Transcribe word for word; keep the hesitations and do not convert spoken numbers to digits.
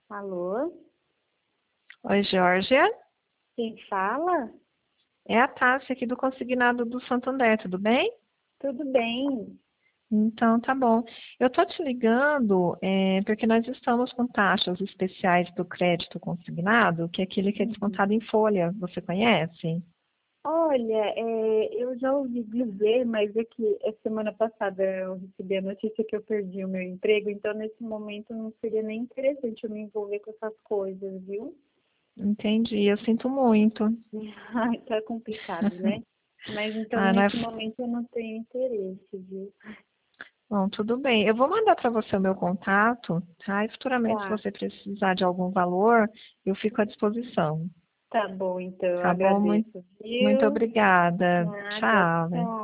Alô? Oi, Georgia. Quem fala? É a Tássia aqui do Consignado do Santander, tudo bem? Tudo bem? Então, tá bom. Eu tô te ligando é, porque nós estamos com taxas especiais do crédito consignado, que é aquele que é Uhum. descontado em folha. Você conhece? Olha, é, eu já ouvi dizer, mas é que a semana passada eu recebi a notícia que eu perdi o meu emprego, então nesse momento não seria nem interessante eu me envolver com essas coisas, viu? Entendi, eu sinto muito. Ai, tá complicado, né? Mas então Ah, não é... nesse momento eu não tenho interesse, viu? Bom, tudo bem. Eu vou mandar para você o meu contato, tá? E futuramente, se Tá, você precisar de algum valor, eu fico à disposição. tá bom, então eu Tá bom? Muito, agradeço, muito viu? obrigada. Nada, Tchau, né? tchau.